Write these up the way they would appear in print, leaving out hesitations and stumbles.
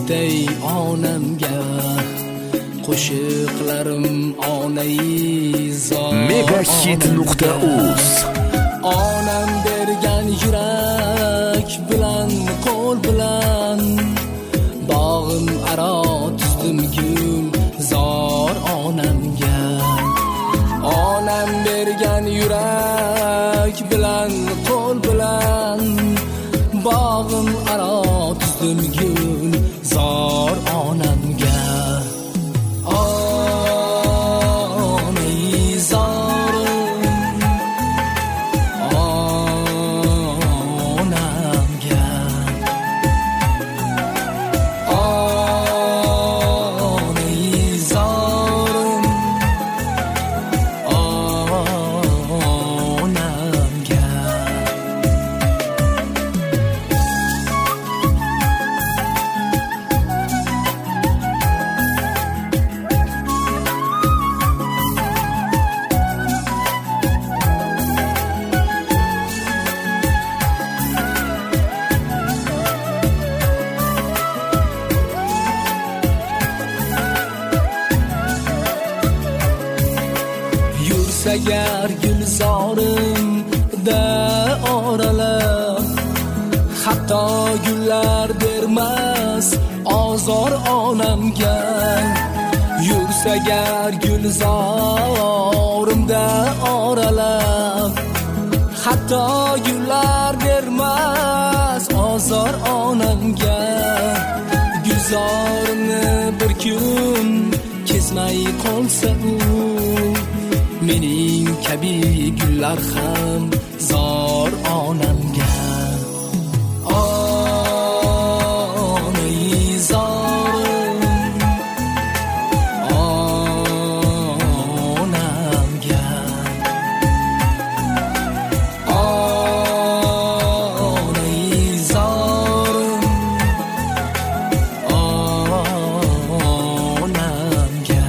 aytay onamga qo'shiqlarim onai-zor. Megahit.uz Onam bergan yurak bilan qo'l bilan bog'im aro tuzdim gul zor onamga. Onam bergan yurak bilan qo'l bilan bog'im aro tuzdim gul zor onamga. Agar gulzorimda oralab hatto gullar bermas ozor onamga. Yursagar gulzorimda oralab hatto gullar bermas ozor onamga. Gulzorimni bir kun kesmay qolsa u mening kabi gullar ham zor onamga. Onai-zorim onamga. Onai-zorim onamga.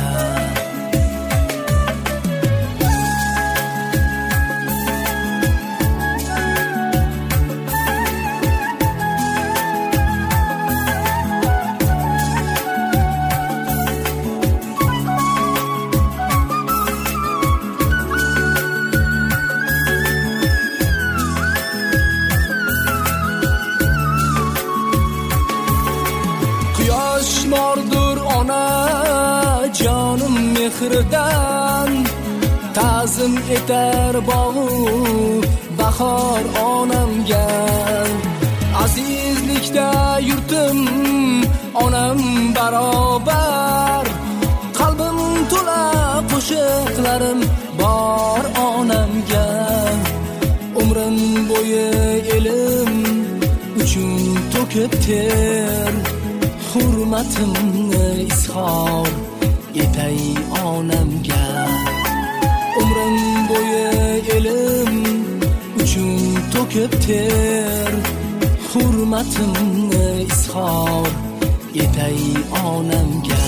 Mordur ona jonim mehridan ta'zim etar bog'u bahor onamga. Azizlikda yurtim onam barobar, qalbim to'la qo'shiqlarim bor onamga. Umrim bo'yi elim uchun to'kib ter, hurmatimni izhor etay onamga. Umrim bo'yi elim uchun to'kib ter, hurmatimni izhor etay onamga.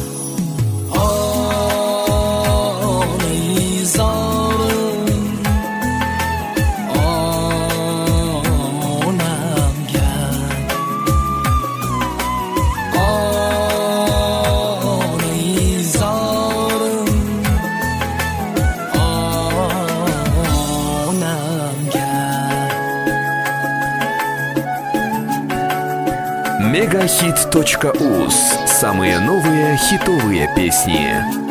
Onai-zorim onamga. Megahit.uz. Самые новые хитовые песни.